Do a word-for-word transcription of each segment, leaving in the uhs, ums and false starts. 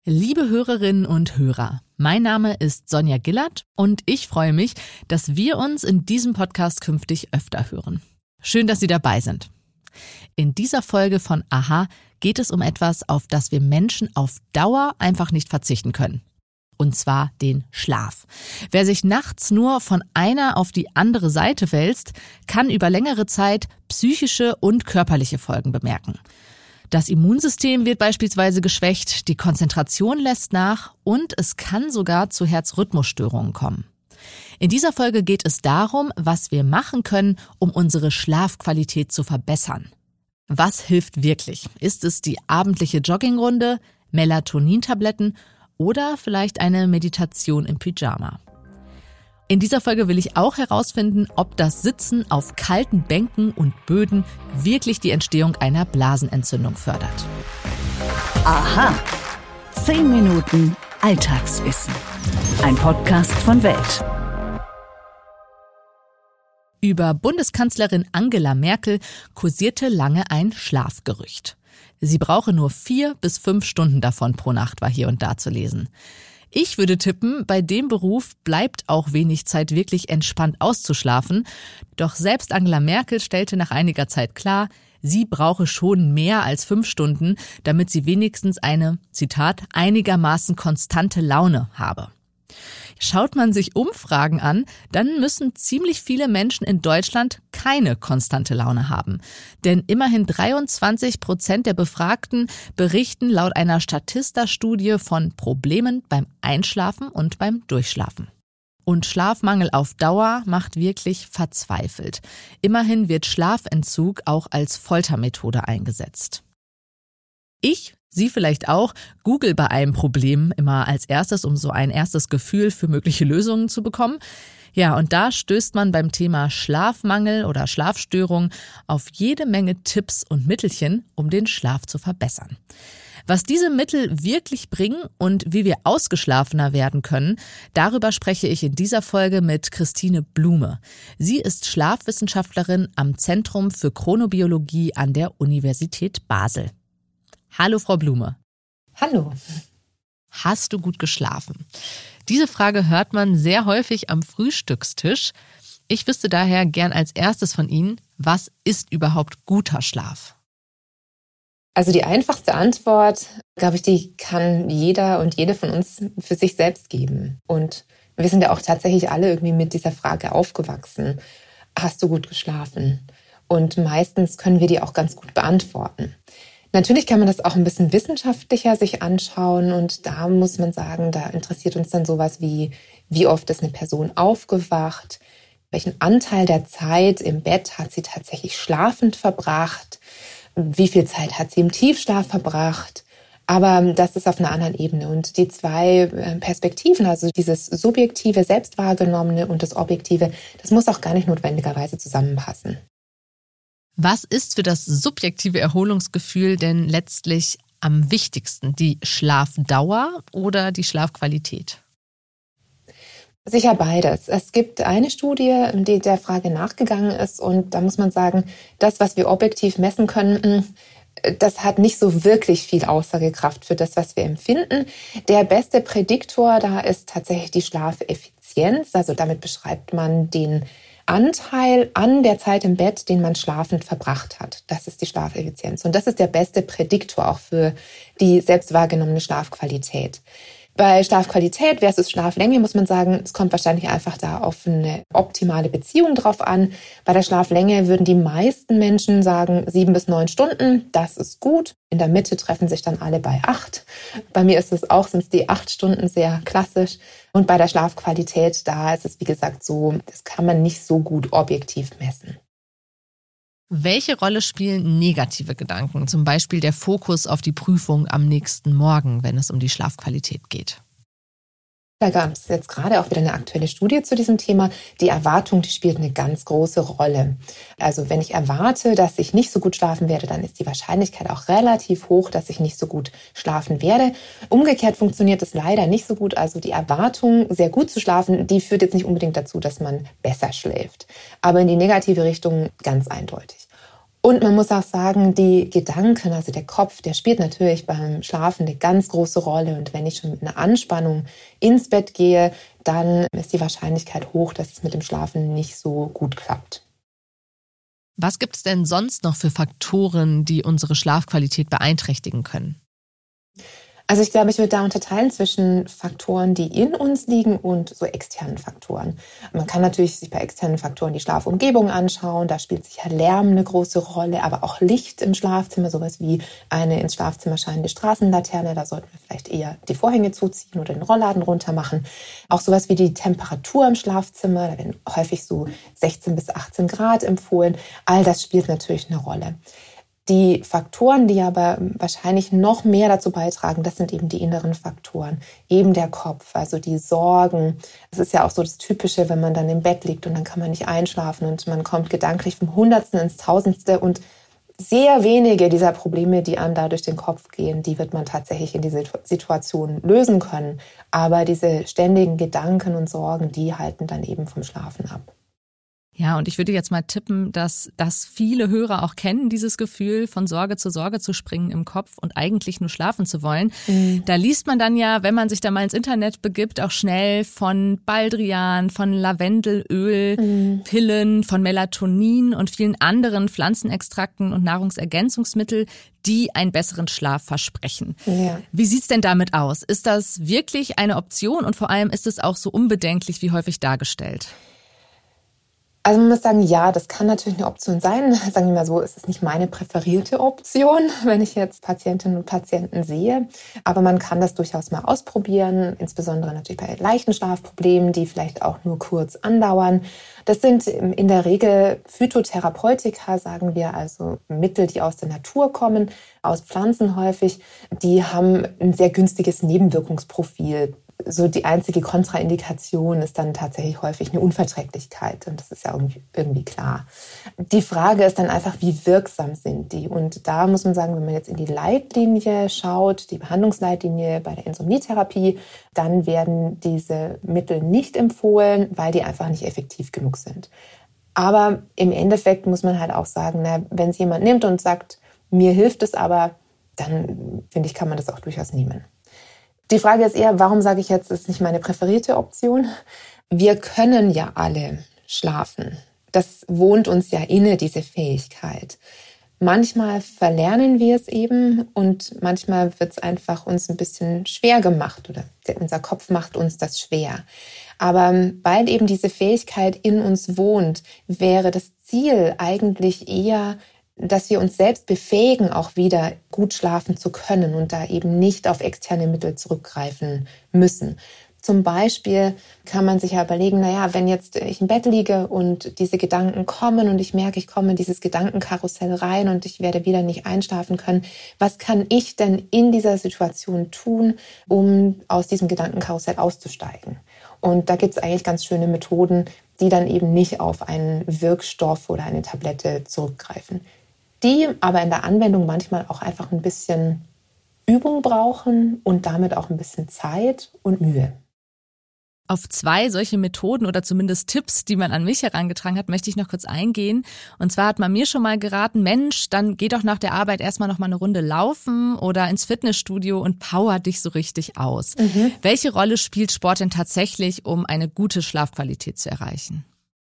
Liebe Hörerinnen und Hörer, mein Name ist Sonja Gillert und ich freue mich, dass wir uns in diesem Podcast künftig öfter hören. Schön, dass Sie dabei sind. In dieser Folge von Aha geht es um etwas, auf das wir Menschen auf Dauer einfach nicht verzichten können. Und zwar den Schlaf. Wer sich nachts nur von einer auf die andere Seite wälzt, kann über längere Zeit psychische und körperliche Folgen bemerken. Das Immunsystem wird beispielsweise geschwächt, die Konzentration lässt nach und es kann sogar zu Herzrhythmusstörungen kommen. In dieser Folge geht es darum, was wir machen können, um unsere Schlafqualität zu verbessern. Was hilft wirklich? Ist es die abendliche Joggingrunde, Melatonintabletten oder vielleicht eine Meditation im Pyjama? In dieser Folge will ich auch herausfinden, ob das Sitzen auf kalten Bänken und Böden wirklich die Entstehung einer Blasenentzündung fördert. Aha. Zehn Minuten Alltagswissen. Ein Podcast von Welt. Über Bundeskanzlerin Angela Merkel kursierte lange ein Schlafgerücht. Sie brauche nur vier bis fünf Stunden davon pro Nacht, war hier und da zu lesen. Ich würde tippen, bei dem Beruf bleibt auch wenig Zeit, wirklich entspannt auszuschlafen. Doch selbst Angela Merkel stellte nach einiger Zeit klar, sie brauche schon mehr als fünf Stunden, damit sie wenigstens eine, Zitat, einigermaßen konstante Laune habe. Schaut man sich Umfragen an, dann müssen ziemlich viele Menschen in Deutschland keine konstante Laune haben. Denn immerhin dreiundzwanzig Prozent der Befragten berichten laut einer Statista-Studie von Problemen beim Einschlafen und beim Durchschlafen. Und Schlafmangel auf Dauer macht wirklich verzweifelt. Immerhin wird Schlafentzug auch als Foltermethode eingesetzt. Ich, Sie vielleicht auch, google bei einem Problem immer als erstes, um so ein erstes Gefühl für mögliche Lösungen zu bekommen. Ja, und da stößt man beim Thema Schlafmangel oder Schlafstörung auf jede Menge Tipps und Mittelchen, um den Schlaf zu verbessern. Was diese Mittel wirklich bringen und wie wir ausgeschlafener werden können, darüber spreche ich in dieser Folge mit Christine Blume. Sie ist Schlafwissenschaftlerin am Zentrum für Chronobiologie an der Universität Basel. Hallo Frau Blume. Hallo. Hast du gut geschlafen? Diese Frage hört man sehr häufig am Frühstückstisch. Ich wüsste daher gern als erstes von Ihnen, was ist überhaupt guter Schlaf? Also die einfachste Antwort, glaube ich, die kann jeder und jede von uns für sich selbst geben. Und wir sind ja auch tatsächlich alle irgendwie mit dieser Frage aufgewachsen. Hast du gut geschlafen? Und meistens können wir die auch ganz gut beantworten. Natürlich kann man das auch ein bisschen wissenschaftlicher sich anschauen und da muss man sagen, da interessiert uns dann sowas wie, wie oft ist eine Person aufgewacht, welchen Anteil der Zeit im Bett hat sie tatsächlich schlafend verbracht, wie viel Zeit hat sie im Tiefschlaf verbracht, aber das ist auf einer anderen Ebene und die zwei Perspektiven, also dieses subjektive, selbstwahrgenommene und das objektive, das muss auch gar nicht notwendigerweise zusammenpassen. Was ist für das subjektive Erholungsgefühl denn letztlich am wichtigsten? Die Schlafdauer oder die Schlafqualität? Sicher beides. Es gibt eine Studie, die der Frage nachgegangen ist und da muss man sagen, das, was wir objektiv messen können, das hat nicht so wirklich viel Aussagekraft für das, was wir empfinden. Der beste Prädiktor da ist tatsächlich die Schlafeffizienz. Also damit beschreibt man den Anteil an der Zeit im Bett, den man schlafend verbracht hat. Das ist die Schlafeffizienz. Und das ist der beste Prädiktor auch für die selbst wahrgenommene Schlafqualität. Bei Schlafqualität versus Schlaflänge muss man sagen, es kommt wahrscheinlich einfach da auf eine optimale Beziehung drauf an. Bei der Schlaflänge würden die meisten Menschen sagen, sieben bis neun Stunden, das ist gut. In der Mitte treffen sich dann alle bei acht. Bei mir ist es auch, sind es die acht Stunden sehr klassisch. Und bei der Schlafqualität, da ist es wie gesagt so, das kann man nicht so gut objektiv messen. Welche Rolle spielen negative Gedanken, zum Beispiel der Fokus auf die Prüfung am nächsten Morgen, wenn es um die Schlafqualität geht? Da gab es jetzt gerade auch wieder eine aktuelle Studie zu diesem Thema. Die Erwartung, die spielt eine ganz große Rolle. Also wenn ich erwarte, dass ich nicht so gut schlafen werde, dann ist die Wahrscheinlichkeit auch relativ hoch, dass ich nicht so gut schlafen werde. Umgekehrt funktioniert es leider nicht so gut. Also die Erwartung, sehr gut zu schlafen, die führt jetzt nicht unbedingt dazu, dass man besser schläft. Aber in die negative Richtung ganz eindeutig. Und man muss auch sagen, die Gedanken, also der Kopf, der spielt natürlich beim Schlafen eine ganz große Rolle. Und wenn ich schon mit einer Anspannung ins Bett gehe, dann ist die Wahrscheinlichkeit hoch, dass es mit dem Schlafen nicht so gut klappt. Was gibt es denn sonst noch für Faktoren, die unsere Schlafqualität beeinträchtigen können? Also ich glaube, ich würde da unterteilen zwischen Faktoren, die in uns liegen und so externen Faktoren. Man kann natürlich sich bei externen Faktoren die Schlafumgebung anschauen. Da spielt sicher Lärm eine große Rolle, aber auch Licht im Schlafzimmer, sowas wie eine ins Schlafzimmer scheinende Straßenlaterne. Da sollten wir vielleicht eher die Vorhänge zuziehen oder den Rollladen runter machen. Auch sowas wie die Temperatur im Schlafzimmer. Da werden häufig so sechzehn bis achtzehn Grad empfohlen. All das spielt natürlich eine Rolle. Die Faktoren, die aber wahrscheinlich noch mehr dazu beitragen, das sind eben die inneren Faktoren, eben der Kopf, also die Sorgen. Das ist ja auch so das Typische, wenn man dann im Bett liegt und dann kann man nicht einschlafen und man kommt gedanklich vom Hundertsten ins Tausendste und sehr wenige dieser Probleme, die einem da durch den Kopf gehen, die wird man tatsächlich in dieser Situation lösen können. Aber diese ständigen Gedanken und Sorgen, die halten dann eben vom Schlafen ab. Ja, und ich würde jetzt mal tippen, dass das viele Hörer auch kennen, dieses Gefühl, von Sorge zu Sorge zu springen im Kopf und eigentlich nur schlafen zu wollen. Mhm. Da liest man dann ja, wenn man sich da mal ins Internet begibt, auch schnell von Baldrian, von Lavendelöl, mhm. Pillen, von Melatonin und vielen anderen Pflanzenextrakten und Nahrungsergänzungsmittel, die einen besseren Schlaf versprechen. Ja. Wie sieht's denn damit aus? Ist das wirklich eine Option und vor allem ist es auch so unbedenklich wie häufig dargestellt? Also man muss sagen, ja, das kann natürlich eine Option sein. Sagen wir mal so, es ist nicht meine präferierte Option, wenn ich jetzt Patientinnen und Patienten sehe. Aber man kann das durchaus mal ausprobieren, insbesondere natürlich bei leichten Schlafproblemen, die vielleicht auch nur kurz andauern. Das sind in der Regel Phytotherapeutika, sagen wir, also Mittel, die aus der Natur kommen, aus Pflanzen häufig. Die haben ein sehr günstiges Nebenwirkungsprofil. So die einzige Kontraindikation ist dann tatsächlich häufig eine Unverträglichkeit. Und das ist ja irgendwie, irgendwie klar. Die Frage ist dann einfach, wie wirksam sind die? Und da muss man sagen, wenn man jetzt in die Leitlinie schaut, die Behandlungsleitlinie bei der Insomnietherapie, dann werden diese Mittel nicht empfohlen, weil die einfach nicht effektiv genug sind. Aber im Endeffekt muss man halt auch sagen, na, wenn es jemand nimmt und sagt, mir hilft es aber, dann finde ich, kann man das auch durchaus nehmen. Die Frage ist eher, warum sage ich jetzt, es ist nicht meine präferierte Option? Wir können ja alle schlafen. Das wohnt uns ja inne, diese Fähigkeit. Manchmal verlernen wir es eben und manchmal wird es einfach uns ein bisschen schwer gemacht oder unser Kopf macht uns das schwer. Aber weil eben diese Fähigkeit in uns wohnt, wäre das Ziel eigentlich eher, dass wir uns selbst befähigen, auch wieder gut schlafen zu können und da eben nicht auf externe Mittel zurückgreifen müssen. Zum Beispiel kann man sich ja überlegen, naja, wenn jetzt ich im Bett liege und diese Gedanken kommen und ich merke, ich komme in dieses Gedankenkarussell rein und ich werde wieder nicht einschlafen können, was kann ich denn in dieser Situation tun, um aus diesem Gedankenkarussell auszusteigen? Und da gibt es eigentlich ganz schöne Methoden, die dann eben nicht auf einen Wirkstoff oder eine Tablette zurückgreifen, die aber in der Anwendung manchmal auch einfach ein bisschen Übung brauchen und damit auch ein bisschen Zeit und Mühe. Auf zwei solche Methoden oder zumindest Tipps, die man an mich herangetragen hat, möchte ich noch kurz eingehen. Und zwar hat man mir schon mal geraten, Mensch, dann geh doch nach der Arbeit erstmal noch mal eine Runde laufen oder ins Fitnessstudio und power dich so richtig aus. Mhm. Welche Rolle spielt Sport denn tatsächlich, um eine gute Schlafqualität zu erreichen?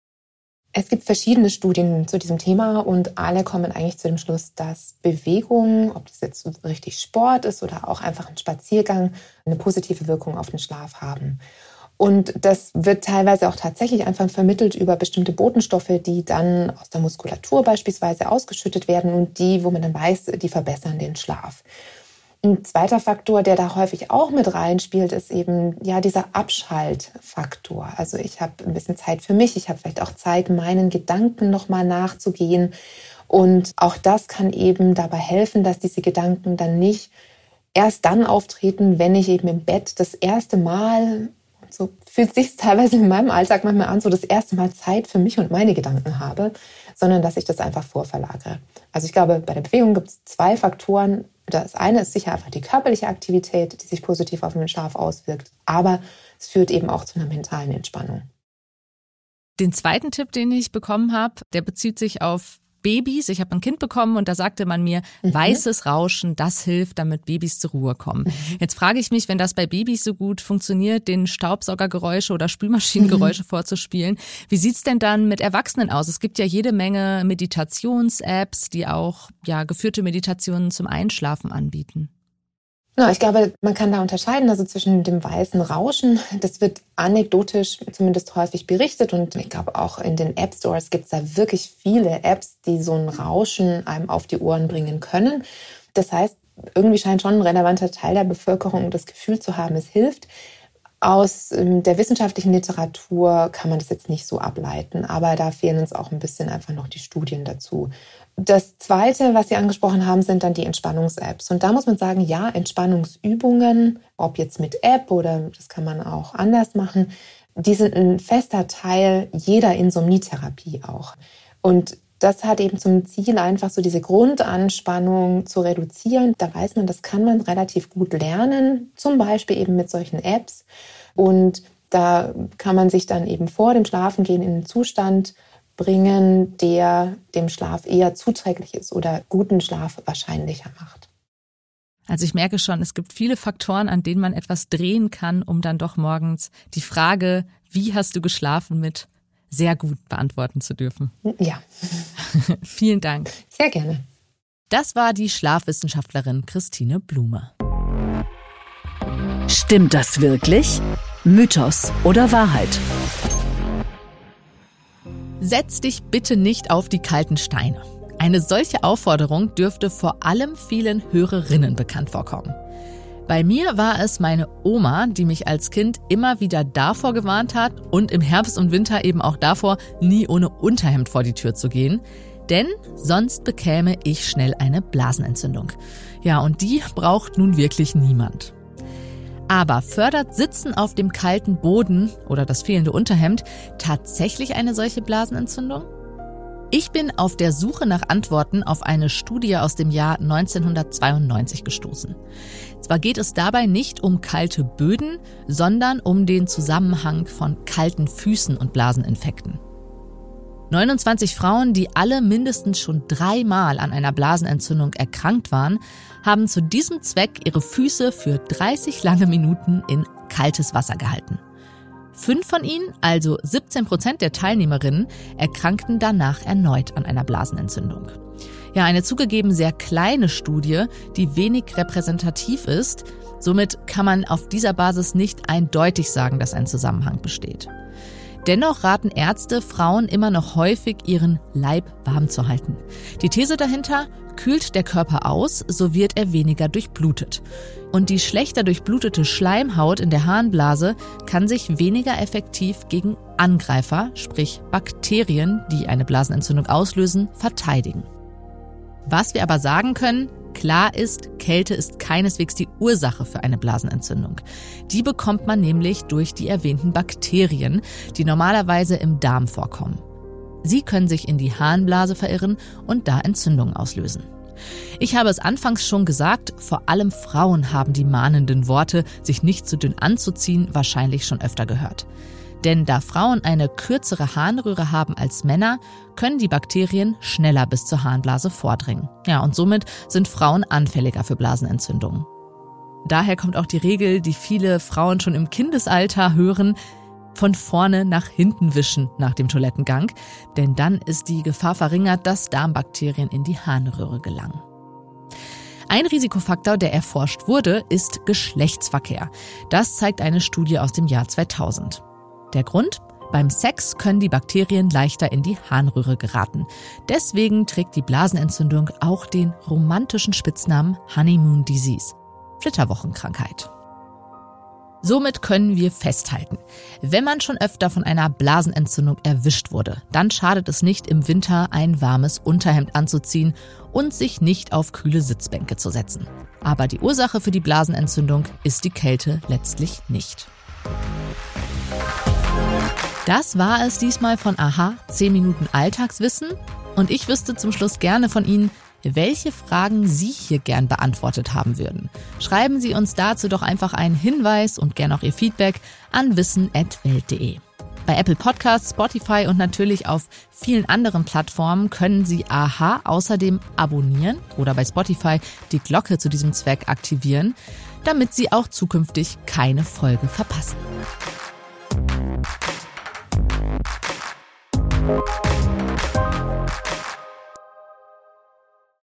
Es gibt verschiedene Studien zu diesem Thema und alle kommen eigentlich zu dem Schluss, dass Bewegung, ob das jetzt so richtig Sport ist oder auch einfach ein Spaziergang, eine positive Wirkung auf den Schlaf haben. Und das wird teilweise auch tatsächlich einfach vermittelt über bestimmte Botenstoffe, die dann aus der Muskulatur beispielsweise ausgeschüttet werden und die, wo man dann weiß, die verbessern den Schlaf. Ein zweiter Faktor, der da häufig auch mit reinspielt, ist eben ja dieser Abschaltfaktor. Also ich habe ein bisschen Zeit für mich, ich habe vielleicht auch Zeit, meinen Gedanken nochmal nachzugehen. Und auch das kann eben dabei helfen, dass diese Gedanken dann nicht erst dann auftreten, wenn ich eben im Bett das erste Mal, so fühlt sich teilweise in meinem Alltag manchmal an, so das erste Mal Zeit für mich und meine Gedanken habe, sondern dass ich das einfach vorverlagere. Also ich glaube, bei der Bewegung gibt es zwei Faktoren. Das eine ist sicher einfach die körperliche Aktivität, die sich positiv auf den Schlaf auswirkt, aber es führt eben auch zu einer mentalen Entspannung. Den zweiten Tipp, den ich bekommen habe, der bezieht sich auf Babys. Ich habe ein Kind bekommen und da sagte man mir, mhm. weißes Rauschen, das hilft, damit Babys zur Ruhe kommen. Mhm. Jetzt frage ich mich, wenn das bei Babys so gut funktioniert, den Staubsaugergeräusche oder Spülmaschinengeräusche mhm. vorzuspielen, wie sieht's denn dann mit Erwachsenen aus? Es gibt ja jede Menge Meditations-Apps, die auch ja geführte Meditationen zum Einschlafen anbieten. Ja, ich glaube, man kann da unterscheiden, also zwischen dem weißen Rauschen, das wird anekdotisch zumindest häufig berichtet und ich glaube auch in den App Stores gibt es da wirklich viele Apps, die so ein Rauschen einem auf die Ohren bringen können. Das heißt, irgendwie scheint schon ein relevanter Teil der Bevölkerung das Gefühl zu haben, es hilft. Aus der wissenschaftlichen Literatur kann man das jetzt nicht so ableiten, aber da fehlen uns auch ein bisschen einfach noch die Studien dazu. Das Zweite, was Sie angesprochen haben, sind dann die Entspannungs-Apps. Und da muss man sagen, ja, Entspannungsübungen, ob jetzt mit App oder das kann man auch anders machen, die sind ein fester Teil jeder Insomnietherapie auch. Und das hat eben zum Ziel, einfach so diese Grundanspannung zu reduzieren. Da weiß man, das kann man relativ gut lernen, zum Beispiel eben mit solchen Apps. Und da kann man sich dann eben vor dem Schlafengehen in einen Zustand bringen, der dem Schlaf eher zuträglich ist oder guten Schlaf wahrscheinlicher macht. Also ich merke schon, es gibt viele Faktoren, an denen man etwas drehen kann, um dann doch morgens die Frage, wie hast du geschlafen, mit sehr gut beantworten zu dürfen. Ja. Vielen Dank. Sehr gerne. Das war die Schlafwissenschaftlerin Christine Blume. Stimmt das wirklich? Mythos oder Wahrheit? Setz dich bitte nicht auf die kalten Steine. Eine solche Aufforderung dürfte vor allem vielen Hörerinnen bekannt vorkommen. Bei mir war es meine Oma, die mich als Kind immer wieder davor gewarnt hat und im Herbst und Winter eben auch davor, nie ohne Unterhemd vor die Tür zu gehen. Denn sonst bekäme ich schnell eine Blasenentzündung. Ja, und die braucht nun wirklich niemand. Aber fördert Sitzen auf dem kalten Boden oder das fehlende Unterhemd tatsächlich eine solche Blasenentzündung? Ich bin auf der Suche nach Antworten auf eine Studie aus dem Jahr neunzehnhundertzweiundneunzig gestoßen. Zwar geht es dabei nicht um kalte Böden, sondern um den Zusammenhang von kalten Füßen und Blaseninfekten. neunundzwanzig Frauen, die alle mindestens schon dreimal an einer Blasenentzündung erkrankt waren, haben zu diesem Zweck ihre Füße für dreißig lange Minuten in kaltes Wasser gehalten. Fünf von ihnen, also siebzehn Prozent der Teilnehmerinnen, erkrankten danach erneut an einer Blasenentzündung. Ja, eine zugegeben sehr kleine Studie, die wenig repräsentativ ist. Somit kann man auf dieser Basis nicht eindeutig sagen, dass ein Zusammenhang besteht. Dennoch raten Ärzte Frauen immer noch häufig, ihren Leib warm zu halten. Die These dahinter: kühlt der Körper aus, so wird er weniger durchblutet. Und die schlechter durchblutete Schleimhaut in der Harnblase kann sich weniger effektiv gegen Angreifer, sprich Bakterien, die eine Blasenentzündung auslösen, verteidigen. Was wir aber sagen können: klar ist, Kälte ist keineswegs die Ursache für eine Blasenentzündung. Die bekommt man nämlich durch die erwähnten Bakterien, die normalerweise im Darm vorkommen. Sie können sich in die Harnblase verirren und da Entzündungen auslösen. Ich habe es anfangs schon gesagt, vor allem Frauen haben die mahnenden Worte, sich nicht zu dünn anzuziehen, wahrscheinlich schon öfter gehört. Denn da Frauen eine kürzere Harnröhre haben als Männer, können die Bakterien schneller bis zur Harnblase vordringen. Ja, und somit sind Frauen anfälliger für Blasenentzündungen. Daher kommt auch die Regel, die viele Frauen schon im Kindesalter hören: von vorne nach hinten wischen nach dem Toilettengang, denn dann ist die Gefahr verringert, dass Darmbakterien in die Harnröhre gelangen. Ein Risikofaktor, der erforscht wurde, ist Geschlechtsverkehr. Das zeigt eine Studie aus dem Jahr zweitausend. Der Grund? Beim Sex können die Bakterien leichter in die Harnröhre geraten. Deswegen trägt die Blasenentzündung auch den romantischen Spitznamen Honeymoon Disease, Flitterwochenkrankheit. Somit können wir festhalten: wenn man schon öfter von einer Blasenentzündung erwischt wurde, dann schadet es nicht, im Winter ein warmes Unterhemd anzuziehen und sich nicht auf kühle Sitzbänke zu setzen. Aber die Ursache für die Blasenentzündung ist die Kälte letztlich nicht. Das war es diesmal von Aha, zehn Minuten Alltagswissen. Und ich wüsste zum Schluss gerne von Ihnen, welche Fragen Sie hier gern beantwortet haben würden. Schreiben Sie uns dazu doch einfach einen Hinweis und gern auch Ihr Feedback an wissen at welt punkt de. Bei Apple Podcasts, Spotify und natürlich auf vielen anderen Plattformen können Sie A H außerdem abonnieren oder bei Spotify die Glocke zu diesem Zweck aktivieren, damit Sie auch zukünftig keine Folge verpassen.